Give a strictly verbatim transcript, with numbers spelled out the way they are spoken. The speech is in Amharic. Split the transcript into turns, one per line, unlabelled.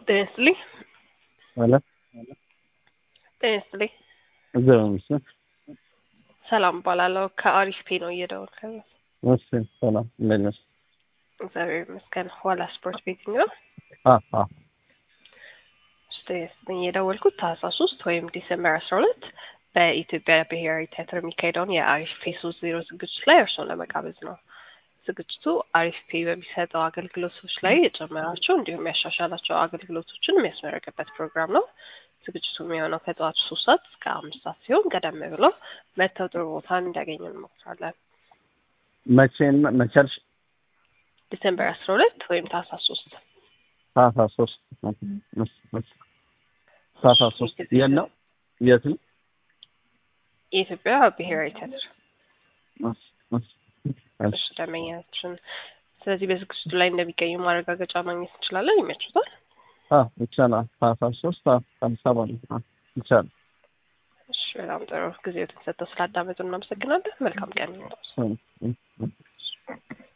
Tesli.
Hola,
Tesli.
እዛው ነው።
ሰላም ባላለው ከአሪፍ ፒ ነው እየደወልኩ።
እሺ ሰላም እንዴት ነሽ?
እግዚአብሔር ይመስገን። ኋላ ስፖርት ቤቲንግ ነው።
አ አ
ስቴስን የደወልኩት ታህሳስ ሶስት ወይም ዲሴምበር አስራ ሁለት በኢትዮጵያ ብሔራዊ ቲያትር የሚካሄደውን የአሪፍ ፒ ሶስት ዜሮ ዝግጅት ላይ እርሶን ለመጋበዝ ነው። ዝግጅቱ አሪፍ ፒ በሚሰጠው አገልግሎቶች ላይ የጨመራቸው እንዲሁም ያሻሻላቸው አገልግሎቶችን የሚያስመረቅበት ፕሮግራም ነው። ዝግጅቱ የሚሆነው ከጠዋቱ ሶስት ሰዓት እስከ አምስት ሰዓት ሲሆን ቀደም ብለው መተው ጥሩ ቦታ እንዲያገኙ እንሞክራለን።
መቼን መቻልሽ?
ዲሴምበር አስራ ሁለት ወይም ታህሳስ ሶስት
ታህሳስ ሶስት ታህሳስ ሶስት የት ነው? የት ነው?
የኢትዮጵያ ብሔራዊ ቲያትር እሺ ደመኛችን። ስለዚህ በዝግጅቱ ላይ እንደሚገኙ ማረጋገጫ ማግኘት እንችላለን። ይመችታል?
አ ይቻላል። ታህሳስ ሶስት አዲስ አበባ ነው። ይቻላል።
እሺ በጣም ጥሩ። ጊዜው ተሰጥቶ ስላዳመጡ እናመሰግናለን። መልካም ቀን ይሁን።